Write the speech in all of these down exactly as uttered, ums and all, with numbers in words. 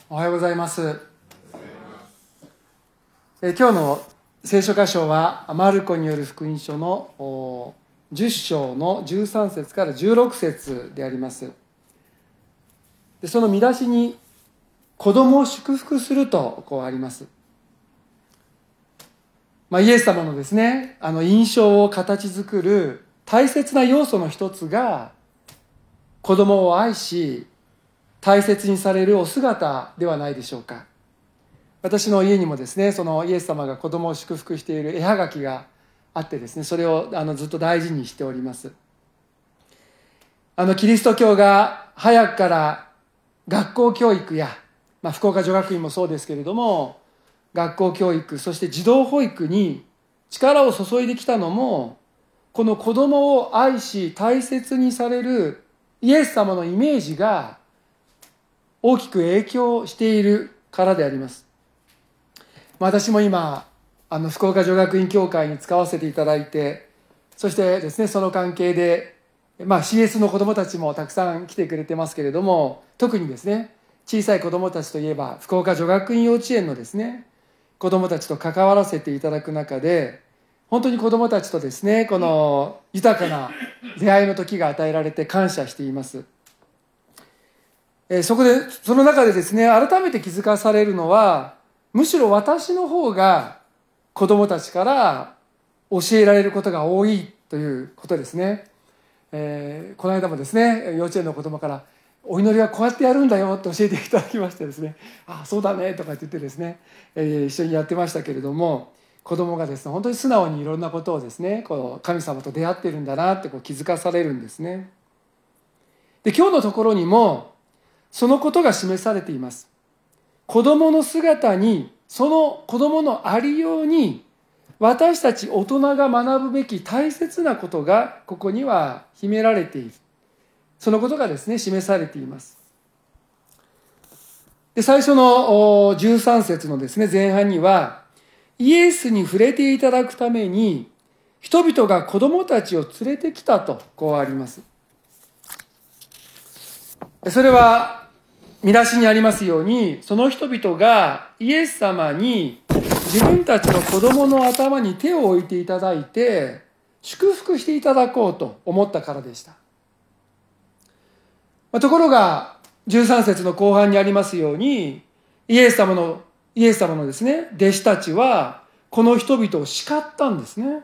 おはようございます。え今日の聖書箇所はマルコによる福音書のじゅっ章のじゅうさん節からじゅうろく節であります。でその見出しに子供を祝福するとこうあります。まあ、イエス様のですね、あの印象を形作る大切な要素の一つが子供を愛し大切にされるお姿ではないでしょうか。私の家にもですね、そのイエス様が子供を祝福している絵はがきがあってですね、それをあのずっと大事にしております。あのキリスト教が早くから学校教育や、まあ、福岡女学院もそうですけれども、学校教育、そして児童保育に力を注いできたのも、この子供を愛し大切にされるイエス様のイメージが大きく影響しているからであります。私も今あの福岡女学院協会に使わせていただいて、そしてですね、その関係で、まあ、シーエス の子どもたちもたくさん来てくれてますけれども、特にですね、小さい子どもたちといえば福岡女学院幼稚園のですね、子どもたちと関わらせていただく中で、本当に子どもたちとですね、この豊かな出会いの時が与えられて感謝しています。えそこで、その中でですね、改めて気づかされるのは、むしろ私の方が子供たちから教えられることが多いということですね。えー、この間もですね、幼稚園の子供からお祈りはこうやってやるんだよと教えていただきましてですね、ああそうだねとか言ってですね、えー、一緒にやってましたけれども、子供がですね、本当に素直にいろんなことをですね、こう神様と出会っているんだなってこう気づかされるんですね。で、今日のところにもそのことが示されています。子供の姿に、その子供のありように、私たち大人が学ぶべき大切なことがここには秘められている。そのことがですね、示されています。で、最初のじゅうさん節のですね、前半には、イエスに触れていただくために、人々が子供たちを連れてきたと、こうあります。それは、見出しにありますように、その人々がイエス様に自分たちの子供の頭に手を置いていただいて、祝福していただこうと思ったからでした。ところが、じゅうさん節の後半にありますように、イエス様の、イエス様のですね、弟子たちは、この人々を叱ったんですね。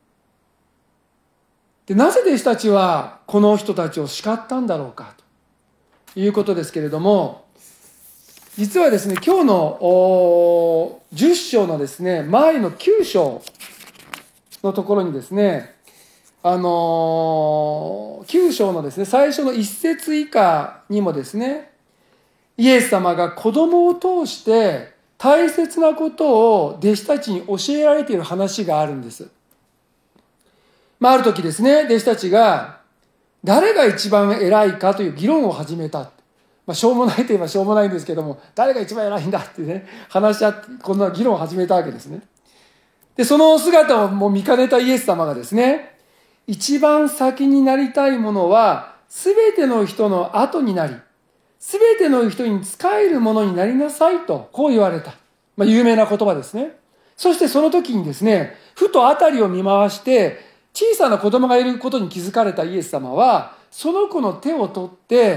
で、なぜ弟子たちはこの人たちを叱ったんだろうかということですけれども、実はですね、今日のじゅっ章のですね、前のきゅう章のところにですね、あのー、きゅう章のですね、最初のいっ節以下にもですね、イエス様が子供を通して大切なことを弟子たちに教えられている話があるんです。まあ、ある時ですね、弟子たちが誰が一番偉いかという議論を始めた。まあ、しょうもないといえばしょうもないんですけども、誰が一番偉いんだってね、話し合って、こんな議論を始めたわけですね。で、その姿をもう見かねたイエス様がですね、一番先になりたいものは、すべての人の後になり、すべての人に仕えるものになりなさいと、こう言われた。まあ、有名な言葉ですね。そしてその時にですね、ふと辺りを見回して、小さな子供がいることに気づかれたイエス様は、その子の手を取って、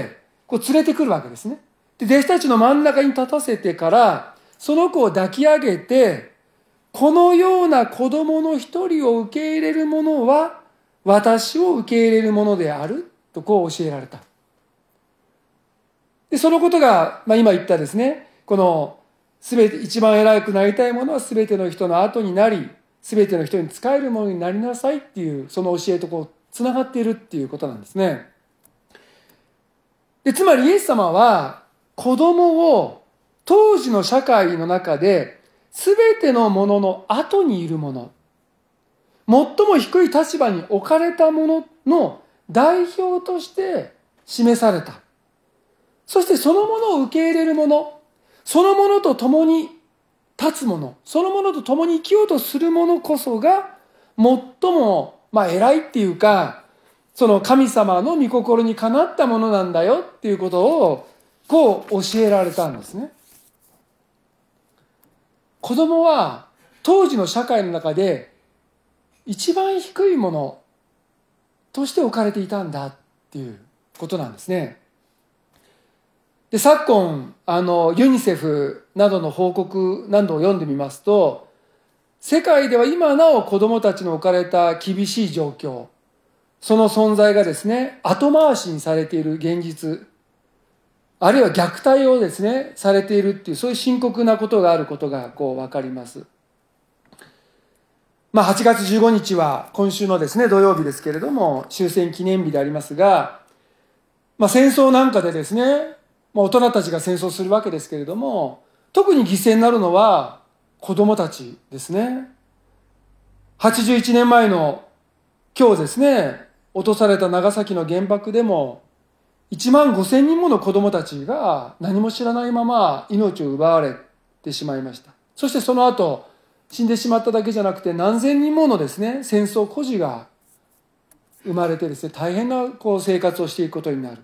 こう連れてくるわけですね。で、弟子たちの真ん中に立たせてから、その子を抱き上げて、このような子供の一人を受け入れる者は、私を受け入れるものである、とこう教えられた。で、そのことが、まあ今言ったですね、この、すべて、一番偉くなりたい者はすべての人の後になり、すべての人に仕えるものになりなさいっていう、その教えとこう、つながっているっていうことなんですね。で、つまりイエス様は子供を当時の社会の中で全てのものの後にいるもの、最も低い立場に置かれたものの代表として示された。そしてそのものを受け入れるもの、そのものと共に立つもの、そのものと共に生きようとするものこそが最も、まあ偉いっていうか、その神様の御心にかなったものなんだよっていうことをこう教えられたんですね。 子供は当時の社会の中で一番低いものとして置かれていたんだっていうことなんですね。で、昨今、あの、ユニセフなどの報告などを読んでみますと、世界では今なお子供たちの置かれた厳しい状況、その存在がですね、後回しにされている現実、あるいは虐待をですね、されているっていう、そういう深刻なことがあることがこうわかります。まあ、はちがつじゅうごにちは今週のですね、土曜日ですけれども、終戦記念日でありますが、まあ、戦争なんかでですね、まあ、大人たちが戦争するわけですけれども、特に犠牲になるのは子供たちですね。はちじゅういちねんまえの今日ですね、落とされた長崎の原爆でも、いちまんごせんにんもの子供たちが何も知らないまま命を奪われてしまいました。そしてその後、死んでしまっただけじゃなくて何千人ものですね、戦争孤児が生まれてですね、大変なこう生活をしていくことになる。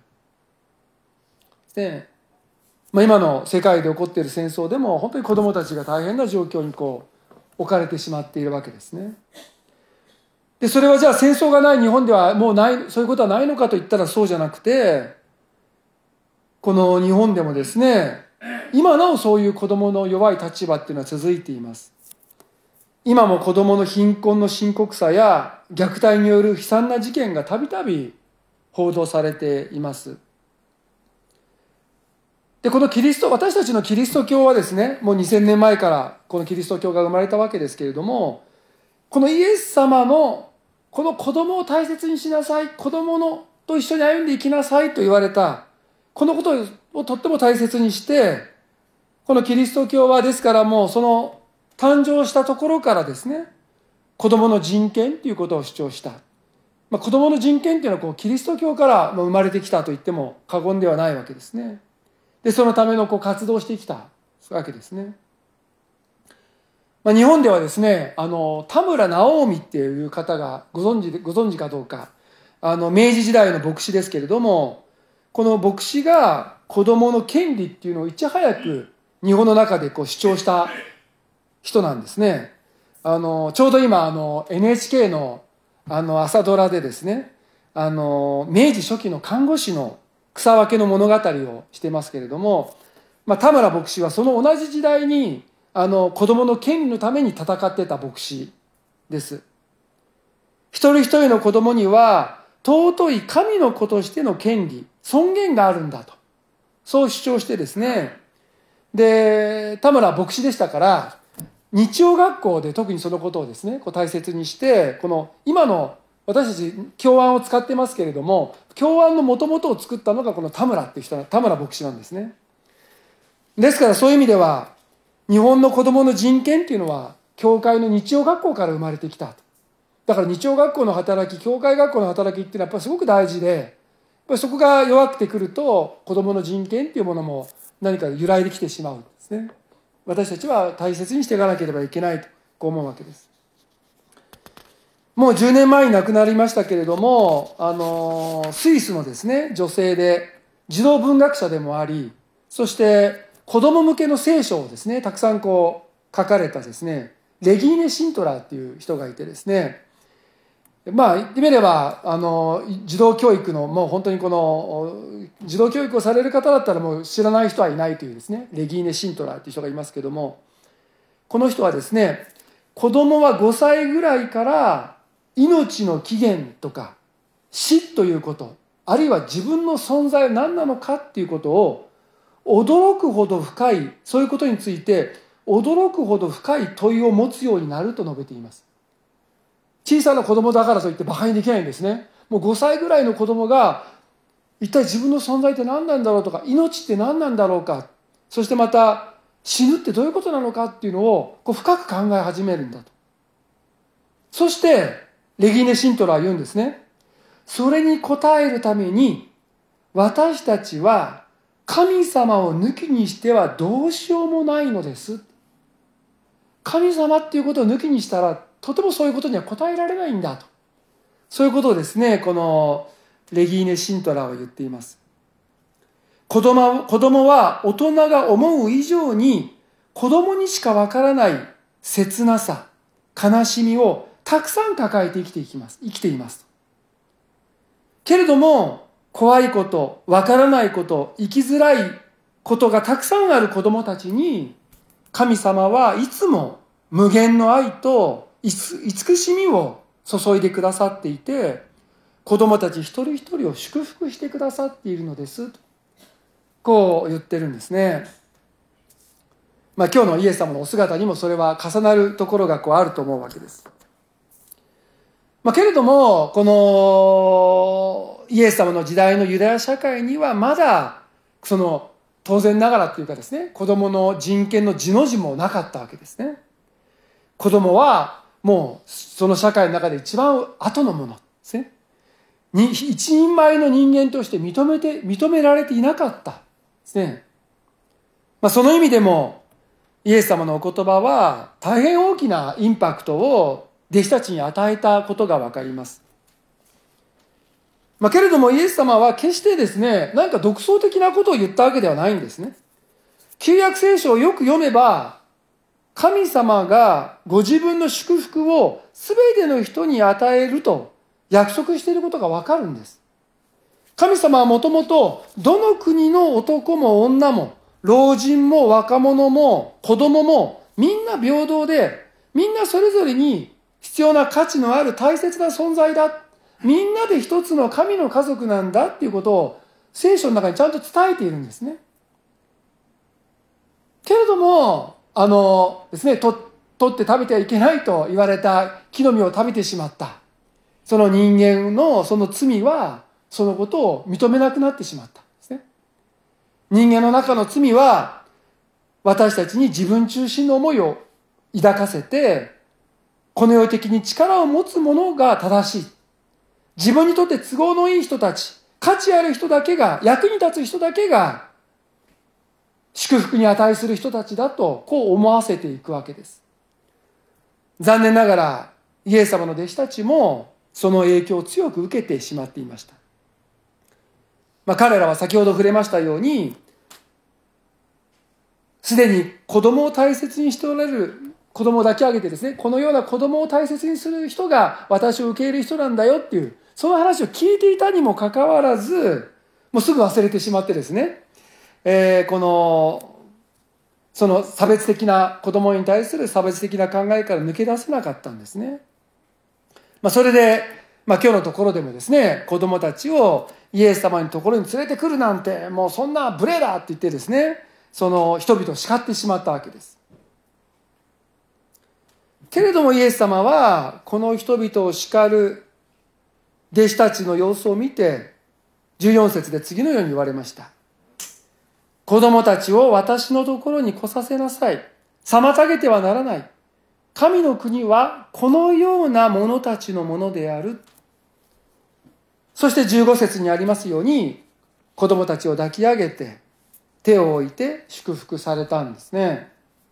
で、まあ、今の世界で起こっている戦争でも本当に子どもたちが大変な状況にこう置かれてしまっているわけですね。で、それはじゃあ戦争がない日本ではもうない、そういうことはないのかといったらそうじゃなくて、この日本でもですね、今なおそういう子どもの弱い立場っていうのは続いています。今も子どもの貧困の深刻さや虐待による悲惨な事件がたびたび報道されています。で、このキリスト、私たちのキリスト教はですね、もうにせんねんまえからこのキリスト教が生まれたわけですけれども、このイエス様のこの子供を大切にしなさい、子供のと一緒に歩んでいきなさいと言われた、このことをとっても大切にして、このキリスト教はですからもうその誕生したところからですね、子供の人権ということを主張した。まあ、子供の人権というのはこうキリスト教から生まれてきたと言っても過言ではないわけですね。で、そのためのこう活動をしてきたわけですね。まあ、日本ではですね、あの、田村直臣っていう方がご存知で、ご存知かどうか、あの、明治時代の牧師ですけれども、この牧師が子供の権利っていうのをいち早く日本の中でこう主張した人なんですね。あの、ちょうど今、あの、エヌエイチケー のあの、朝ドラでですね、あの、明治初期の看護師の草分けの物語をしてますけれども、まあ、田村牧師はその同じ時代にあの子供の権利のために戦ってた牧師です。一人一人の子供には尊い神の子としての権利、尊厳があるんだと、そう主張してですね、で、田村牧師でしたから日曜学校で特にそのことをですね、こう大切にして、この今の私たち教案を使ってますけれども、教案の元々を作ったのがこの田村っていう人、田村牧師なんですね。ですからそういう意味では、日本の子供の人権っていうのは、教会の日曜学校から生まれてきた。だから日曜学校の働き、教会学校の働きっていうのはやっぱりすごく大事で、やっぱりそこが弱くてくると、子供の人権っていうものも何か揺らいできてしまうんですね。私たちは大切にしていかなければいけないとこう思うわけです。もうじゅうねんまえに亡くなりましたけれども、あの、スイスのですね、女性で、児童文学者でもあり、そして子供向けの聖書をですね、たくさんこう書かれたですね、レギーネ・シントラーっていう人がいてですね、まあ言ってみれば、あの、児童教育の、もう本当にこの、児童教育をされる方だったらもう知らない人はいないというですね、レギーネ・シントラーっていう人がいますけども、この人はですね、子供はごさいぐらいから命の起源とか死ということ、あるいは自分の存在は何なのかっていうことを驚くほど深い、そういうことについて驚くほど深い問いを持つようになると述べています。小さな子供だからといって馬鹿にできないんですね。もうごさいぐらいの子供が一体自分の存在って何なんだろうとか、命って何なんだろうか、そしてまた死ぬってどういうことなのかっていうのをこう深く考え始めるんだと。そしてレギーネ・シントラーは言うんですね。それに応えるために私たちは神様を抜きにしてはどうしようもないのです。神様っていうことを抜きにしたらとてもそういうことには応えられないんだと。そういうことをですね、このレギーネ・シントラーは言っています。子供、子供は大人が思う以上に子供にしかわからない切なさ、悲しみをたくさん抱えて生きていきます。生きています。けれども、怖いこと、わからないこと、生きづらいことがたくさんある子供たちに、神様はいつも無限の愛と慈しみを注いでくださっていて、子供たち一人一人を祝福してくださっているのです。こう言ってるんですね。まあ今日のイエス様のお姿にもそれは重なるところがこうあると思うわけです。まあけれども、このイエス様の時代のユダヤ社会にはまだその当然ながらというかですね、子供の人権の字の字もなかったわけですね。子供はもうその社会の中で一番後のものですね。に一人前の人間として認めて、認められていなかったですね。まあその意味でもイエス様のお言葉は大変大きなインパクトを弟子たちに与えたことがわかります。まあ、けれどもイエス様は決してですね、何か独創的なことを言ったわけではないんですね。旧約聖書をよく読めば、神様がご自分の祝福を全ての人に与えると約束していることがわかるんです。神様はもともとどの国の男も女も、老人も若者も子供もみんな平等で、みんなそれぞれに必要な価値のある大切な存在だ。みんなで一つの神の家族なんだっていうことを聖書の中にちゃんと伝えているんですね。けれども、あのですね、と取って食べてはいけないと言われた木の実を食べてしまった。その人間のその罪は、そのことを認めなくなってしまったんですね。人間の中の罪は、私たちに自分中心の思いを抱かせて、この世的に力を持つ者が正しい。自分にとって都合のいい人たち、価値ある人だけが、役に立つ人だけが、祝福に値する人たちだと、こう思わせていくわけです。残念ながら、イエス様の弟子たちも、その影響を強く受けてしまっていました。まあ、彼らは先ほど触れましたように、すでに子供を大切にしておられる、子供を抱き上げてですね、このような子供を大切にする人が私を受け入れる人なんだよっていう、その話を聞いていたにもかかわらず、もうすぐ忘れてしまってですね、えー、この、その差別的な、子供に対する差別的な考えから抜け出せなかったんですね。まあ、それで、まあ、今日のところでもですね、子供たちをイエス様のところに連れてくるなんて、もうそんな無礼だって言ってですね、その人々を叱ってしまったわけです。けれどもイエス様は、この人々を叱る弟子たちの様子を見て、じゅうよん節で次のように言われました。子供たちを私のところに来させなさい。妨げてはならない。神の国はこのような者たちのものである。そしてじゅうご節にありますように、子供たちを抱き上げて、手を置いて祝福されたんですね。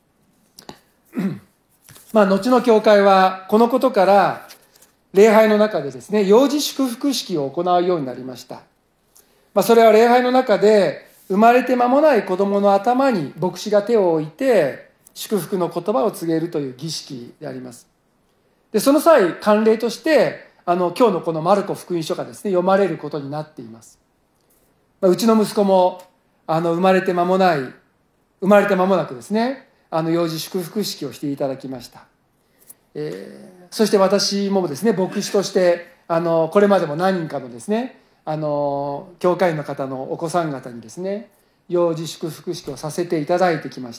まあ、後の教会はこのことから礼拝の中でですね、幼児祝福式を行うようになりました。まあ、それは礼拝の中で生まれて間もない子供の頭に牧師が手を置いて祝福の言葉を告げるという儀式であります。で、その際、慣例としてあの今日のこのマルコ福音書がですね、読まれることになっています。まあ、うちの息子もあの生まれて間もない生まれて間もなくですね、あの幼児祝福式をしていただきました。えー、そして私もですね、牧師としてあのこれまでも何人かのですね、あの教会員の方のお子さん方にですね、幼児祝福式をさせていただいてきました。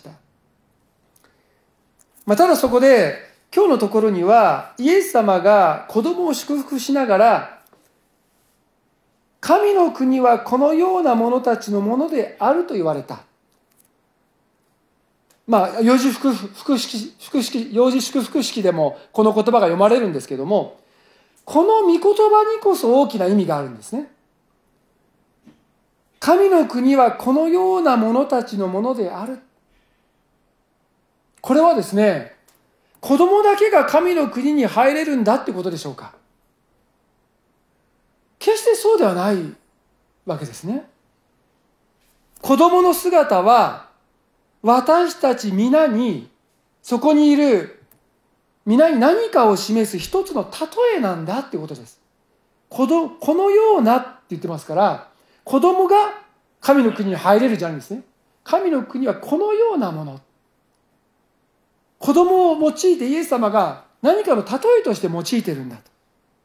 まあ、ただそこで今日のところにはイエス様が子供を祝福しながら、神の国はこのような者たちのものであると言われた。まあ、幼児祝福式、祝式、幼児祝福式でもこの言葉が読まれるんですけども、この御言葉にこそ大きな意味があるんですね。神の国はこのような者たちのものである。これはですね、子供だけが神の国に入れるんだってことでしょうか。決してそうではないわけですね。子供の姿は私たち皆に、そこにいる皆に何かを示す一つの例えなんだっていうことです。この、このようなって言ってますから、子供が神の国に入れるじゃないんですね。神の国はこのようなもの。子供を用いてイエス様が何かの例えとして用いてるんだと。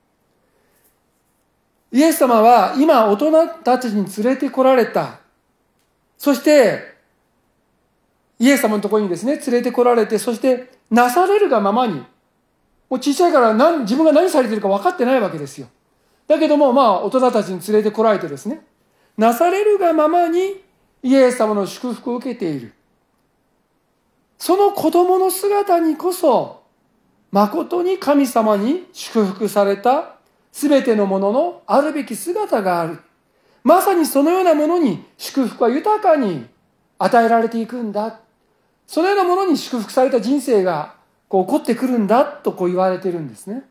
イエス様は今大人たちに連れてこられた。そして、イエス様のところにですね、連れてこられて、そしてなされるがままに、もう小さいから何自分が何されてるか分かってないわけですよ。だけども、まあ、大人たちに連れてこられてですね、なされるがままにイエス様の祝福を受けている。その子供の姿にこそ、誠に神様に祝福されたすべてのもののあるべき姿がある。まさにそのようなものに祝福は豊かに与えられていくんだ。そのようなものに祝福された人生がこう起こってくるんだとこう言われているんですね。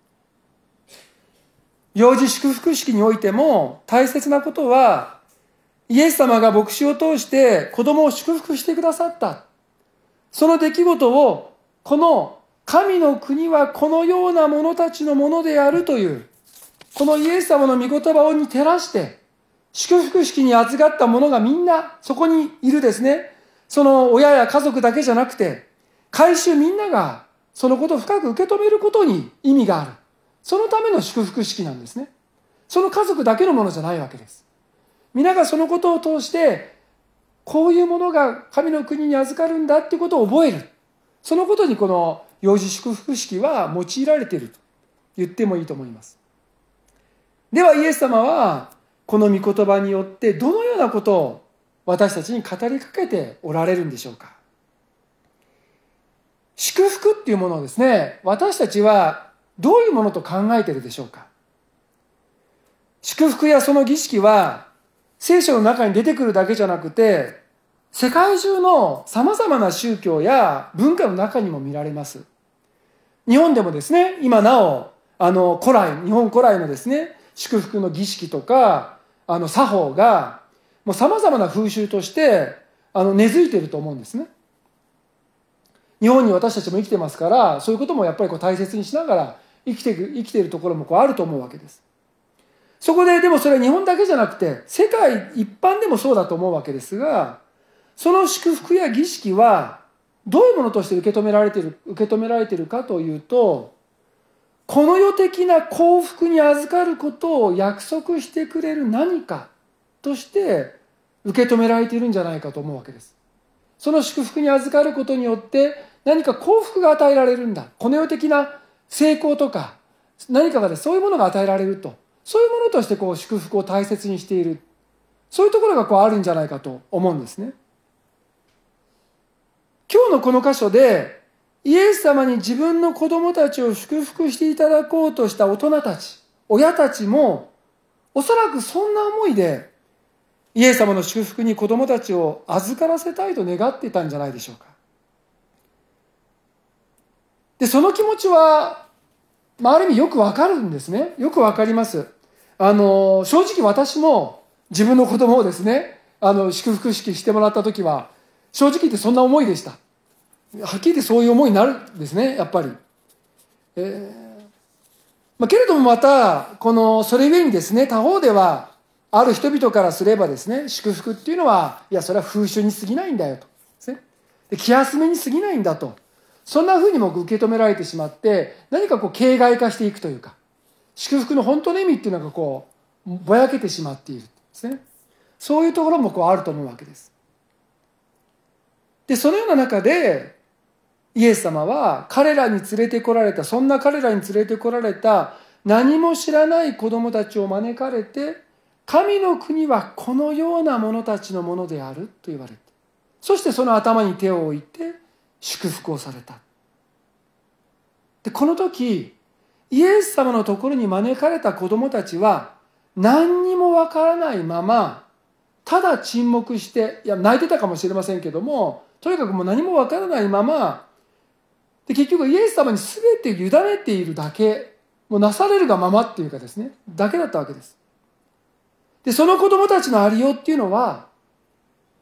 幼児祝福式においても大切なことは、イエス様が牧師を通して子供を祝福してくださった。その出来事を、この神の国はこのような者たちのものであるという、このイエス様の御言葉に照らして、祝福式に預かった者がみんなそこにいるですね、その親や家族だけじゃなくて、改宗みんながそのことを深く受け止めることに意味がある。そのための祝福式なんですね。その家族だけのものじゃないわけです。皆がそのことを通して、こういうものが神の国に預かるんだっていうことを覚える。そのことにこの幼児祝福式は用いられていると言ってもいいと思います。ではイエス様はこの御言葉によってどのようなことを私たちに語りかけておられるんでしょうか。祝福っていうものをですね、私たちはどういうものと考えているでしょうか。祝福やその儀式は聖書の中に出てくるだけじゃなくて、世界中の様々な宗教や文化の中にも見られます。日本でもですね、今なお、あの、古来、日本古来のですね、祝福の儀式とか、あの、作法が、もう様々な風習として、あの、根付いていると思うんですね。日本に私たちも生きてますから、そういうこともやっぱりこう大切にしながら生きていく、生きているところもこうあると思うわけです。そこで、でもそれは日本だけじゃなくて、世界一般でもそうだと思うわけですが、その祝福や儀式は、どういうものとして受け止められている、受け止められているかというと、この世的な幸福に預かることを約束してくれる何かとして受け止められているんじゃないかと思うわけです。その祝福に預かることによって何か幸福が与えられるんだ。この世的な成功とか何かがね、そういうものが与えられると。そういうものとしてこう祝福を大切にしている。そういうところがこうあるんじゃないかと思うんですね。今日のこの箇所でイエス様に自分の子供たちを祝福していただこうとした大人たち、親たちもおそらくそんな思いでイエス様の祝福に子供たちを預からせたいと願っていたんじゃないでしょうか。で、その気持ちは、まあ、ある意味よくわかるんですね。よくわかります。あの、正直私も自分の子供をですね、あの、祝福式してもらった時は、正直言ってそんな思いでした。はっきり言ってそういう思いになるんですね、やっぱり。えーまあ、けれどもまた、この、それゆえにですね、他方では、ある人々からすればですね、祝福っていうのは、いや、それは風習に過ぎないんだよと。ですね。で、気休めに過ぎないんだと。そんな風にも受け止められてしまって、何かこう、形骸化していくというか、祝福の本当の意味っていうのがこう、ぼやけてしまっているですね。そういうところもこうあると思うわけです。で、そのような中で、イエス様は彼らに連れてこられた、そんな彼らに連れてこられた何も知らない子供たちを招かれて、神の国はこのような者たちのものであると言われて、そしてその頭に手を置いて祝福をされた。で、この時、イエス様のところに招かれた子供たちは何にもわからないまま、ただ沈黙して、いや泣いてたかもしれませんけども、とにかくもう何もわからないまま、で結局イエス様に全て委ねているだけ、もうなされるがままっていうかですね、だけだったわけです。で、その子供たちのありようっていうのは、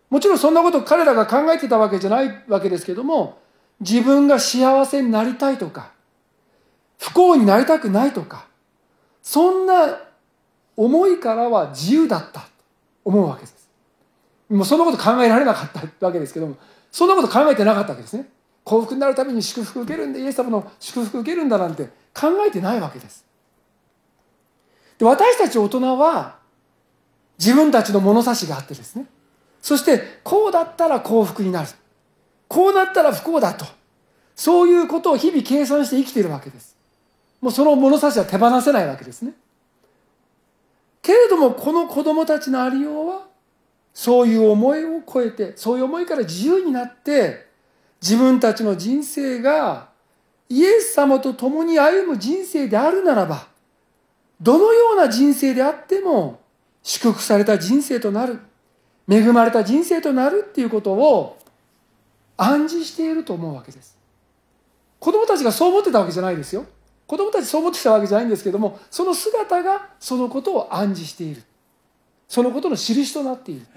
もちろんそんなこと彼らが考えてたわけじゃないわけですけども、自分が幸せになりたいとか、不幸になりたくないとか、そんな思いからは自由だったと思うわけです。もうそんなこと考えられなかったわけですけども、そんなこと考えてなかったわけですね。幸福になるために祝福受けるんだ、イエス様の祝福受けるんだなんて考えてないわけです。で、私たち大人は自分たちの物差しがあってですね、そしてこうだったら幸福になる、こうなったら不幸だと、そういうことを日々計算して生きているわけです。もうその物差しは手放せないわけですね。けれどもこの子供たちのありようは、そういう思いを超えて、そういう思いから自由になって、自分たちの人生がイエス様と共に歩む人生であるならば、どのような人生であっても祝福された人生となる、恵まれた人生となるっていうことを暗示していると思うわけです。子供たちがそう思ってたわけじゃないですよ。子供たちそう思ってたわけじゃないんですけども、その姿がそのことを暗示している。そのことの印となっている。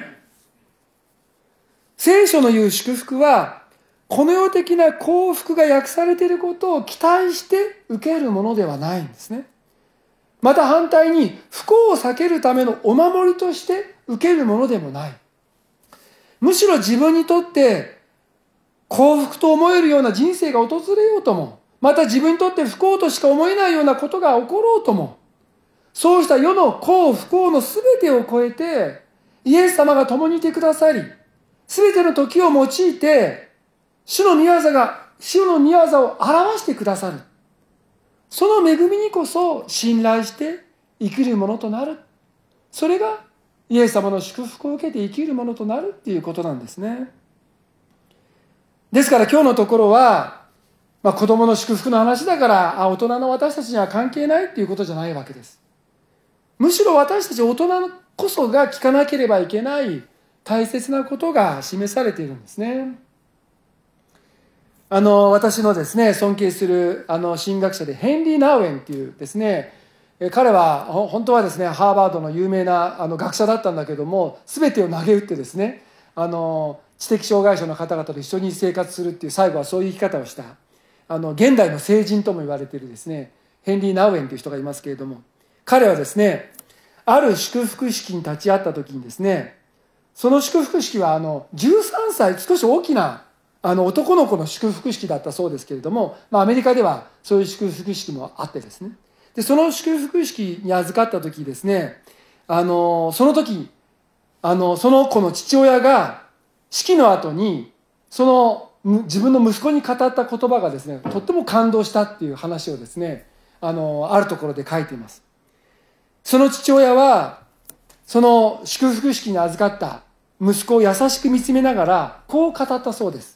聖書の言う祝福は、この世的な幸福が訳されていることを期待して受けるものではないんですね。また反対に不幸を避けるためのお守りとして受けるものでもない。むしろ自分にとって幸福と思えるような人生が訪れようとも、また自分にとって不幸としか思えないようなことが起ころうとも、そうした世の幸不幸のすべてを超えて、イエス様が共にいてくださり、すべての時を用いて、主の御業が、主の御業を表してくださる。その恵みにこそ信頼して生きるものとなる。それがイエス様の祝福を受けて生きるものとなるっていうことなんですね。ですから今日のところは、まあ、子供の祝福の話だから、あ、大人の私たちには関係ないっていうことじゃないわけです。むしろ私たち大人こそが聞かなければいけない大切なことが示されているんですね。あの私のですね尊敬するあの神学者でヘンリー・ナウエンっていうですね、彼は本当はですねハーバードの有名なあの学者だったんだけども、全てを投げ打ってですね、あの知的障害者の方々と一緒に生活するっていう、最後はそういう生き方をした、あの現代の聖人とも言われているですねヘンリー・ナウエンという人がいますけれども、彼はですね、ある祝福式に立ち会った時にですね、その祝福式はあのじゅうさんさい、少し大きなあの男の子の祝福式だったそうですけれども、まあ、アメリカではそういう祝福式もあってですね、でその祝福式に預かった時ですね、あのその時あのその子の父親が式の後にその自分の息子に語った言葉がですね、とっても感動したっていう話をですね、あのあるところで書いています。その父親はその祝福式に預かった息子を優しく見つめながらこう語ったそうです。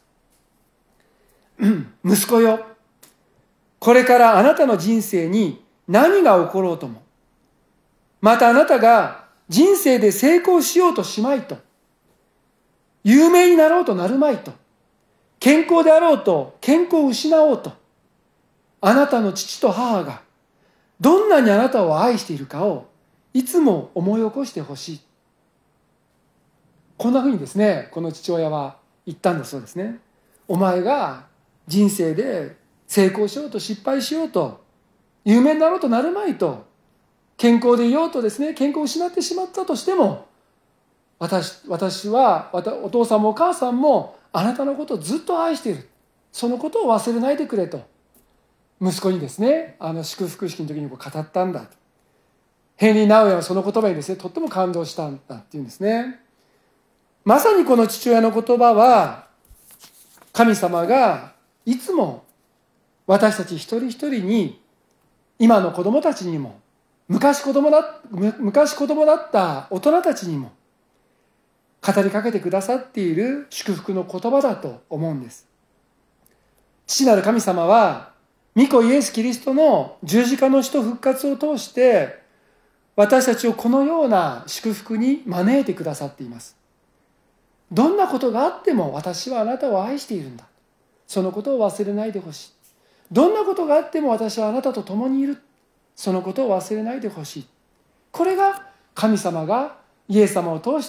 息子よ、これからあなたの人生に何が起ころうとも、またあなたが人生で成功しようとしまいと、有名になろうとなるまいと、健康であろうと健康を失おうと、あなたの父と母がどんなにあなたを愛しているかをいつも思い起こしてほしい。こんなふうにですね、この父親は言ったんだそうですね。お前が人生で成功しようと失敗しようと、有名になろうとなるまいと、健康でいようとですね、健康を失ってしまったとしても、私、私は、お父さんもお母さんもあなたのことをずっと愛している。そのことを忘れないでくれと、息子にですね、あの祝福式の時にこう語ったんだ。ヘンリー・ナウエンはその言葉にですね、とっても感動したんだっていうんですね。まさにこの父親の言葉は、神様がいつも私たち一人一人に、今の子供たちにも、昔子供だ、昔子供だった大人たちにも、語りかけてくださっている祝福の言葉だと思うんです。父なる神様は、御子イエス・キリストの十字架の死と復活を通して、私たちをこのような祝福に招いてくださっています。どんなことがあっても私はあなたを愛しているんだ。そのことを忘れないでほしい。どんなことがあっても私はあなたと共にいる。そのことを忘れないでほしい。これが神様がイエス様を通して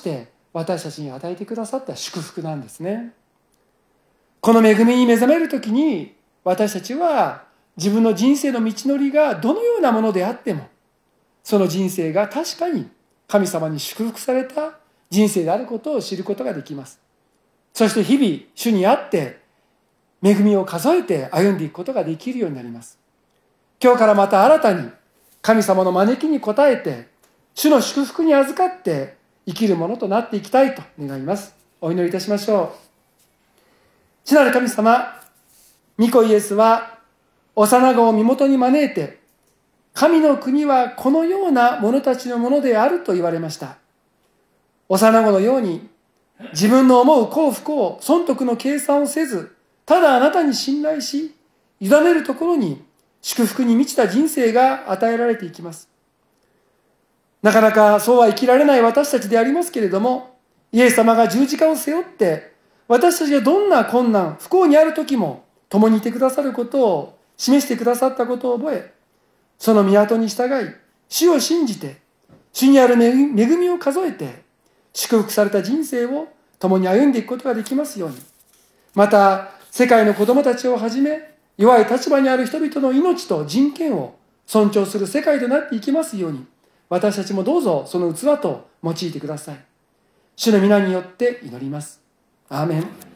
私たちに与えてくださった祝福なんですね。この恵みに目覚めるときに、私たちは自分の人生の道のりがどのようなものであっても、その人生が確かに神様に祝福された人生であることを知ることができます。そして日々主にあって恵みを数えて歩んでいくことができるようになります。今日からまた新たに神様の招きに応えて主の祝福に預かって生きるものとなっていきたいと願います。お祈りいたしましょう。父なる神様、御子イエスは幼子を身元に招いて、神の国はこのような者たちのものであると言われました。幼子のように自分の思う幸福を損得の計算をせず、ただあなたに信頼し、委ねるところに祝福に満ちた人生が与えられていきます。なかなかそうは生きられない私たちでありますけれども、イエス様が十字架を背負って、私たちがどんな困難、不幸にある時も共にいてくださることを示してくださったことを覚え、その御後に従い、主を信じて、主にある恵みを数えて、祝福された人生を共に歩んでいくことができますように。また、世界の子供たちをはじめ、弱い立場にある人々の命と人権を尊重する世界となっていきますように、私たちもどうぞその器と用いてください。主の皆によって祈ります。アーメン。